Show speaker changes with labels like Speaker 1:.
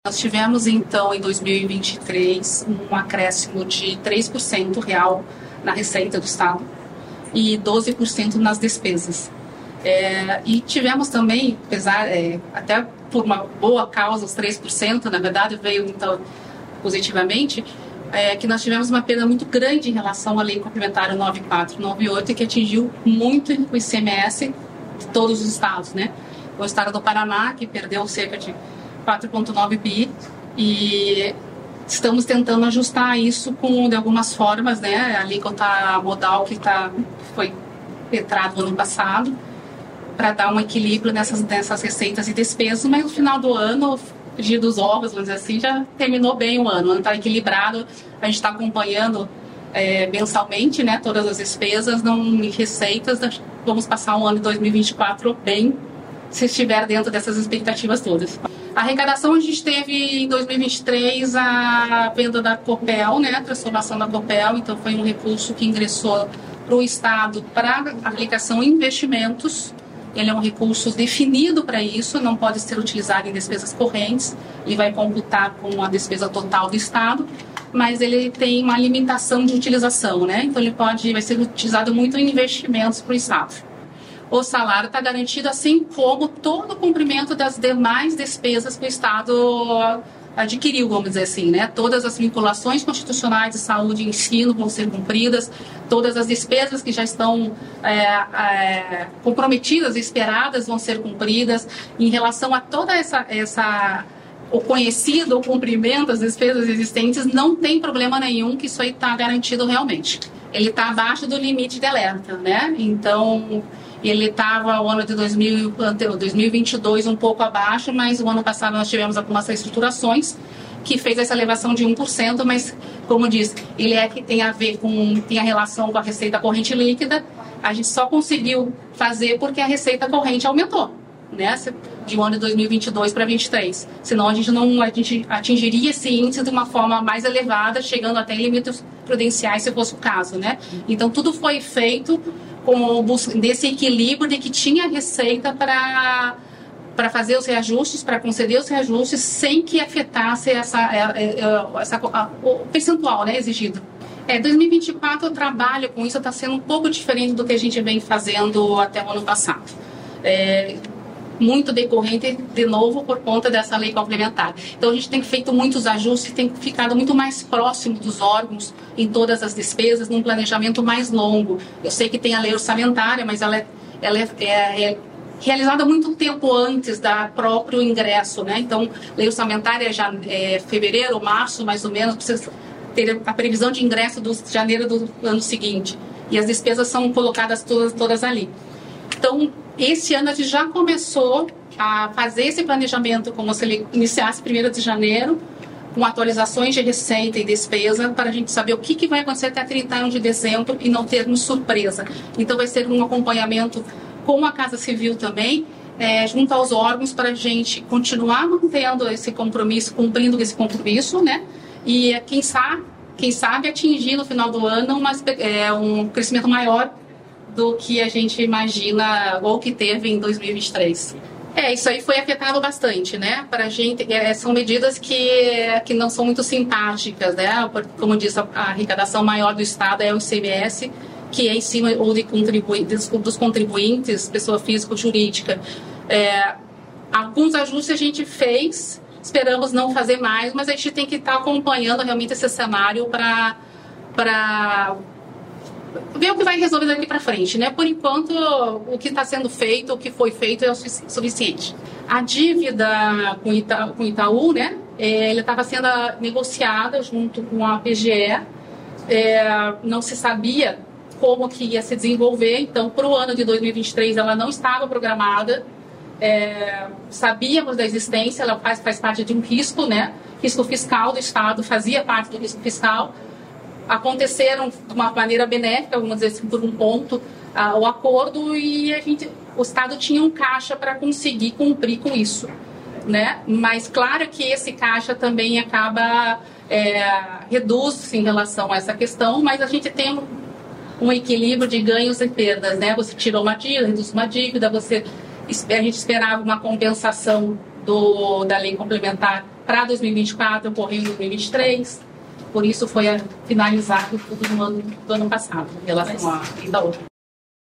Speaker 1: Nós tivemos, então, em 2023, um acréscimo de 3% real na receita do Estado e 12% nas despesas. E tivemos também, apesar, até por uma boa causa, os 3%, na verdade, veio, então, positivamente, que nós tivemos uma perda muito grande em relação à Lei Complementar 9498, que atingiu muito o ICMS de todos os estados, né? O estado do Paraná, que perdeu cerca de 4,9 bi, e estamos tentando ajustar isso de algumas formas, né? A alíquota modal que foi entrado no ano passado, para dar um equilíbrio nessas receitas e despesas, mas no final do ano, frigir dos ovos, vamos dizer assim, já terminou bem o ano está equilibrado, a gente está acompanhando mensalmente, né, todas as despesas, e receitas, vamos passar um ano de 2024 bem, se estiver dentro dessas expectativas todas. A arrecadação, a gente teve em 2023 a venda da Copel, né, a transformação da Copel, então foi um recurso que ingressou para o Estado para aplicação em investimentos. Ele é um recurso definido para isso, não pode ser utilizado em despesas correntes, ele vai computar com a despesa total do Estado, mas ele tem uma limitação de utilização, né? Então ele vai ser utilizado muito em investimentos para o Estado. O salário está garantido, assim como todo o cumprimento das demais despesas que o Estado adquiriu, vamos dizer assim, né? Todas as vinculações constitucionais de saúde e ensino vão ser cumpridas, todas as despesas que já estão comprometidas e esperadas vão ser cumpridas. Em relação a toda o conhecido, o cumprimento das despesas existentes, não tem problema nenhum, que isso aí está garantido realmente. Ele está abaixo do limite de alerta, né? Então, ele estava o ano de 2022 um pouco abaixo, mas o ano passado nós tivemos algumas reestruturações que fez essa elevação de 1%, mas, como diz, ele que tem a ver tem a relação com a receita corrente líquida. A gente só conseguiu fazer porque a receita corrente aumentou, né, de um ano de 2022 para 2023. Senão a gente atingiria esse índice de uma forma mais elevada, chegando até em limites prudenciais, se fosse o caso, né? Então tudo foi feito desse equilíbrio de que tinha receita para fazer os reajustes, para conceder os reajustes, sem que afetasse o percentual, né, exigido. 2024 o trabalho com isso está sendo um pouco diferente do que a gente vem fazendo até o ano passado. Muito decorrente, de novo, por conta dessa lei complementar. Então, a gente tem feito muitos ajustes, tem ficado muito mais próximo dos órgãos em todas as despesas, num planejamento mais longo. Eu sei que tem a lei orçamentária, mas ela é realizada muito tempo antes do próprio ingresso, né? Então, lei orçamentária já fevereiro, março, mais ou menos, precisa ter a previsão de ingresso de janeiro do ano seguinte. E as despesas são colocadas todas ali. Então, esse ano a gente já começou a fazer esse planejamento como se ele iniciasse 1º de janeiro, com atualizações de receita e despesa, para a gente saber o que vai acontecer até 31 de dezembro e não termos surpresa. Então, vai ser um acompanhamento com a Casa Civil também, junto aos órgãos, para a gente continuar mantendo esse compromisso, cumprindo esse compromisso, né? E quem sabe atingir no final do ano um crescimento maior do que a gente imagina ou que teve em 2023. Isso aí foi afetado bastante, né? Para a gente, são medidas que não são muito simpáticas, né? Como diz, a arrecadação maior do Estado é o ICMS, que é em cima ou dos contribuintes, pessoa física ou jurídica. Alguns ajustes a gente fez, esperamos não fazer mais, mas a gente tem que estar acompanhando realmente esse cenário para ver o que vai resolver daqui para frente, né? Por enquanto, o que está sendo feito, o que foi feito é o suficiente. A dívida com o Itaú, né? Ele estava sendo negociada junto com a PGE, não se sabia como que ia se desenvolver, então, para o ano de 2023, ela não estava programada, sabíamos da existência, ela faz parte de um risco, né? Risco fiscal do Estado, fazia parte do risco fiscal. Aconteceram de uma maneira benéfica, vamos dizer assim, por um ponto, o acordo, e o Estado tinha um caixa para conseguir cumprir com isso, né? Mas claro que esse caixa também acaba reduz em relação a essa questão, mas a gente tem um equilíbrio de ganhos e perdas, né? Você tirou uma dívida, reduz uma dívida, a gente esperava uma compensação da lei complementar para 2024, ocorreu em 2023, por isso foi finalizado tudo no ano, do ano passado, em relação à outra.